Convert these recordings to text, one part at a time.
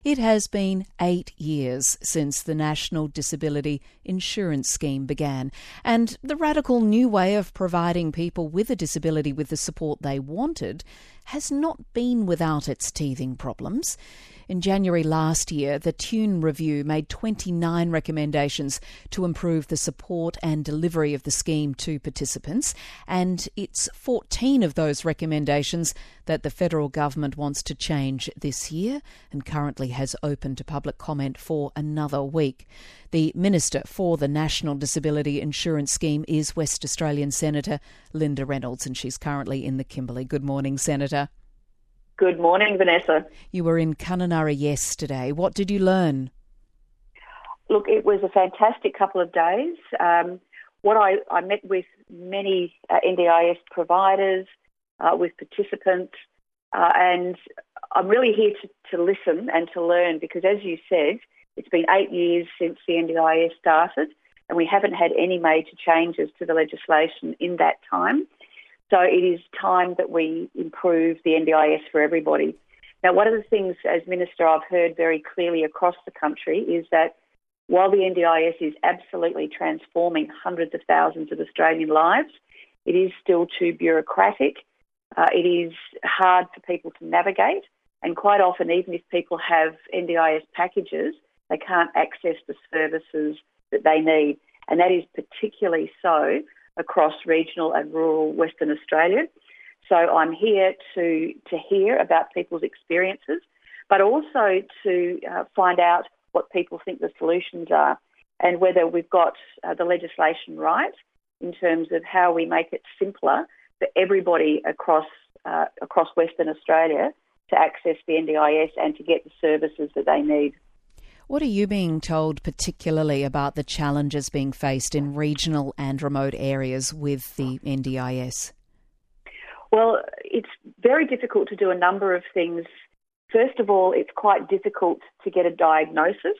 It has been 8 years since the National Disability Insurance Scheme began, and the radical new way of providing people with a disability with the support they wanted has not been without its teething problems. In January last year, the Tune Review made 29 recommendations to improve the support and delivery of the scheme to participants, and it's 14 of those recommendations that the federal government wants to change this year and currently has open to public comment for another week. The Minister for the National Disability Insurance Scheme is West Australian Senator Linda Reynolds, and she's currently in the Kimberley. Good morning, Senator. Good morning, Vanessa. You were in Kununurra yesterday. What did you learn? Look, it was a fantastic couple of days. I met with many NDIS providers, with participants, and I'm really here to listen and to learn because, as you said, it's been 8 years since the NDIS started and we haven't had any major changes to the legislation in that time. So it is time that we improve the NDIS for everybody. Now, one of the things, as Minister, I've heard very clearly across the country is that while the NDIS is absolutely transforming hundreds of thousands of Australian lives, it is still too bureaucratic. It is hard for people to navigate, and quite often, even if people have NDIS packages, they can't access the services that they need. And that is particularly so across regional and rural Western Australia. So I'm here to hear about people's experiences, but also to find out what people think the solutions are and whether we've got the legislation right in terms of how we make it simpler for everybody across Western Australia to access the NDIS and to get the services that they need. What are you being told particularly about the challenges being faced in regional and remote areas with the NDIS? Well, it's very difficult to do a number of things. First of all, it's quite difficult to get a diagnosis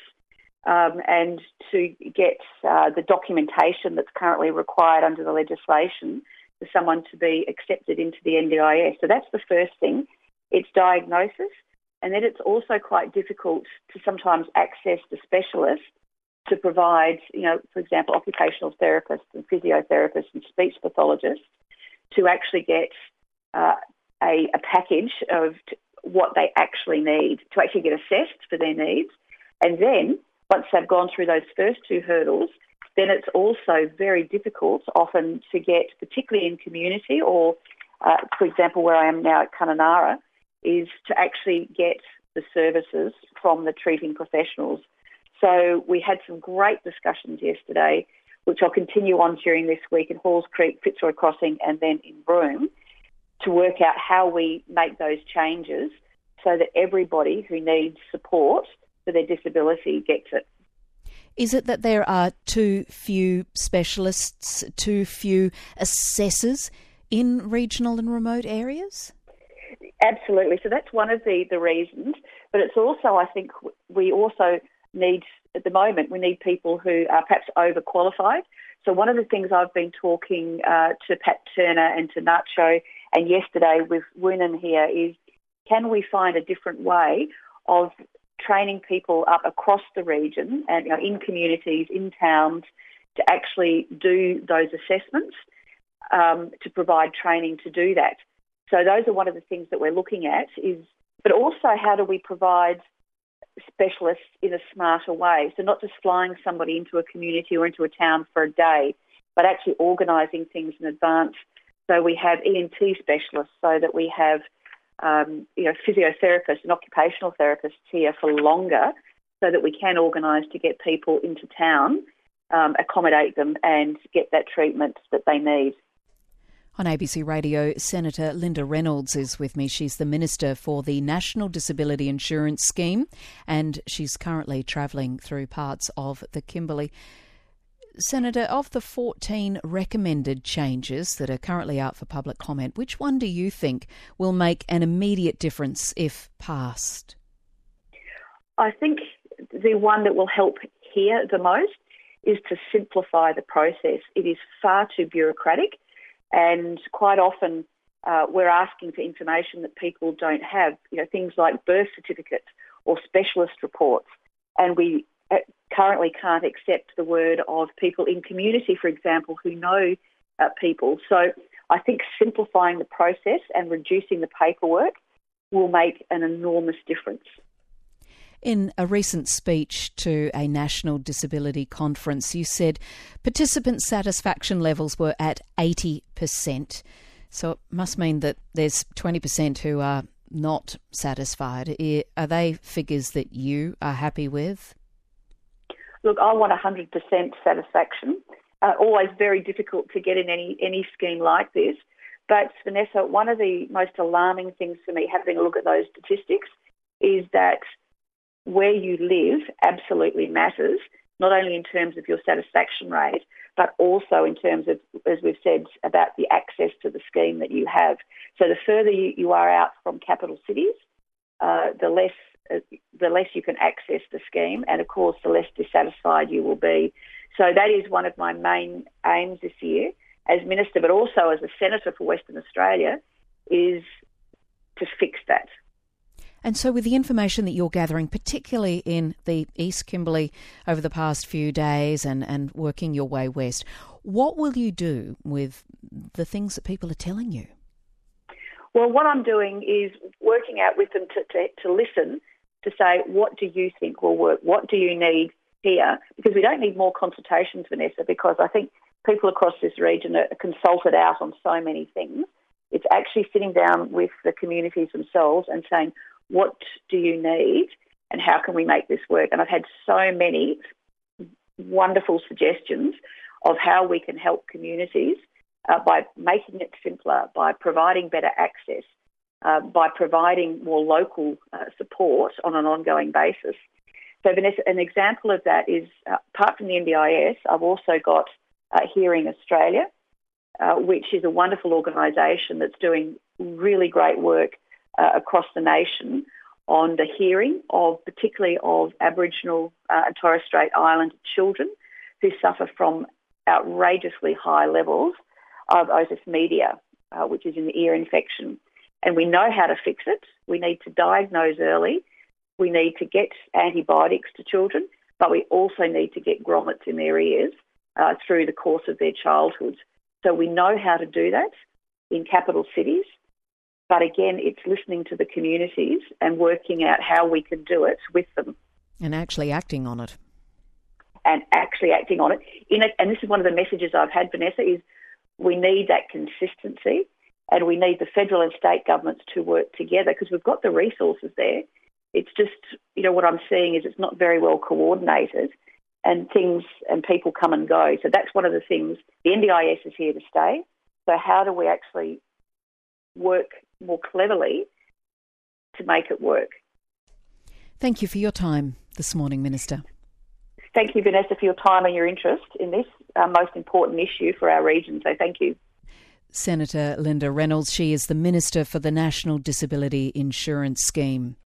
and to get the documentation that's currently required under the legislation for someone to be accepted into the NDIS. So that's the first thing. It's diagnosis. And then it's also quite difficult to sometimes access the specialists to provide, for example, occupational therapists and physiotherapists and speech pathologists to actually get a package of what they actually need, to actually get assessed for their needs. And then once they've gone through those first two hurdles, then it's also very difficult often to get, particularly in community or, for example, where I am now at Kununurra, is to actually get the services from the treating professionals. So we had some great discussions yesterday, which I'll continue on during this week in Halls Creek, Fitzroy Crossing and then in Broome, to work out how we make those changes so that everybody who needs support for their disability gets it. Is it that there are too few specialists, too few assessors in regional and remote areas? Absolutely. So that's one of the reasons. But it's also, I think, we also need, at the moment, we need people who are perhaps overqualified. So one of the things I've been talking to Pat Turner and to Nacho and yesterday with Woonan here is, can we find a different way of training people up across the region and in communities, in towns, to actually do those assessments, to provide training to do that. So those are one of the things that we're looking at but also how do we provide specialists in a smarter way? So not just flying somebody into a community or into a town for a day, but actually organising things in advance. So we have ENT specialists, so that we have physiotherapists and occupational therapists here for longer, so that we can organise to get people into town, accommodate them and get that treatment that they need. On ABC Radio, Senator Linda Reynolds is with me. She's the Minister for the National Disability Insurance Scheme, and she's currently travelling through parts of the Kimberley. Senator, of the 14 recommended changes that are currently out for public comment, which one do you think will make an immediate difference if passed? I think the one that will help here the most is to simplify the process. It is far too bureaucratic. And quite often we're asking for information that people don't have, things like birth certificates or specialist reports. And we currently can't accept the word of people in community, for example, who know people. So I think simplifying the process and reducing the paperwork will make an enormous difference. In a recent speech to a national disability conference, you said participant satisfaction levels were at 80%. So it must mean that there's 20% who are not satisfied. Are they figures that you are happy with? Look, I want 100% satisfaction. Always very difficult to get in any scheme like this. But, Vanessa, one of the most alarming things for me, having a look at those statistics, is that where you live absolutely matters, not only in terms of your satisfaction rate, but also in terms of, as we've said, about the access to the scheme that you have. So the further you are out from capital cities, the less you can access the scheme, and of course the less dissatisfied you will be. So that is one of my main aims this year as Minister, but also as a Senator for Western Australia, is to fix that. And so with the information that you're gathering, particularly in the East Kimberley over the past few days and working your way west, what will you do with the things that people are telling you? Well, what I'm doing is working out with them to listen, to say, what do you think will work? What do you need here? Because we don't need more consultations, Vanessa, because I think people across this region are consulted out on so many things. It's actually sitting down with the communities themselves and saying, what do you need and how can we make this work? And I've had so many wonderful suggestions of how we can help communities by making it simpler, by providing better access, by providing more local support on an ongoing basis. So, Vanessa, an example of that is, apart from the NDIS, I've also got Hearing Australia, which is a wonderful organisation that's doing really great work across the nation on the hearing of, particularly of Aboriginal and Torres Strait Islander children who suffer from outrageously high levels of otitis media, which is an ear infection. And we know how to fix it. We need to diagnose early. We need to get antibiotics to children, but we also need to get grommets in their ears through the course of their childhood. So we know how to do that in capital cities. But again, it's listening to the communities and working out how we can do it with them. And actually acting on it. And this is one of the messages I've had, Vanessa, is we need that consistency and we need the federal and state governments to work together because we've got the resources there. It's just, what I'm seeing is it's not very well coordinated and people come and go. So that's one of the things. The NDIS is here to stay. So how do we actually work more cleverly to make it work? Thank you for your time this morning, Minister. Thank you, Vanessa, for your time and your interest in this most important issue for our region. So thank you. Senator Linda Reynolds, she is the Minister for the National Disability Insurance Scheme.